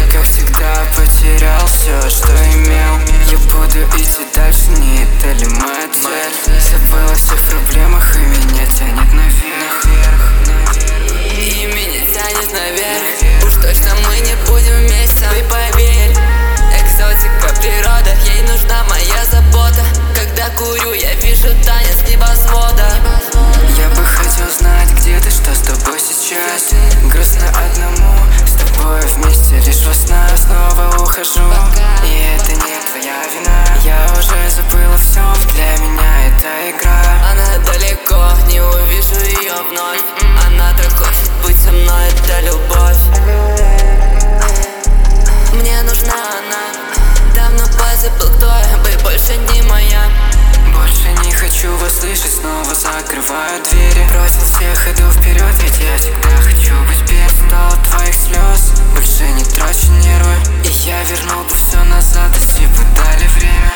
как всегда, потерял все, что имел. Я буду идти дальше, не это ли моя цель? Забыл о всех проблемах, и меня тянет наверх. И меня тянет наверх. Уж точно мы не будем вместе, ты поверь. Экзотика, природа, ей нужна моя забота. Когда курю, я вижу танец небосвода. Я бы хотел знать, где ты, что с тобой сейчас. Грустно одному, с тобой вместе лишь во снах. Снова ухожу, и это не твоя вина. Я уже забыл о всем, для меня это игра. Она далеко, не увижу ее вновь. Она так хочет быть со мной, это любовь. Мне нужна она, давно позабыл, кто я, вы больше не моя. Больше не хочу вас слышать, снова закрываю двери. Бросил всех, иду вперед, ведь я всегда хочу быть первым. Устал от твоих слез, больше не трачу нервы. И я вернул бы все назад, если бы дали время.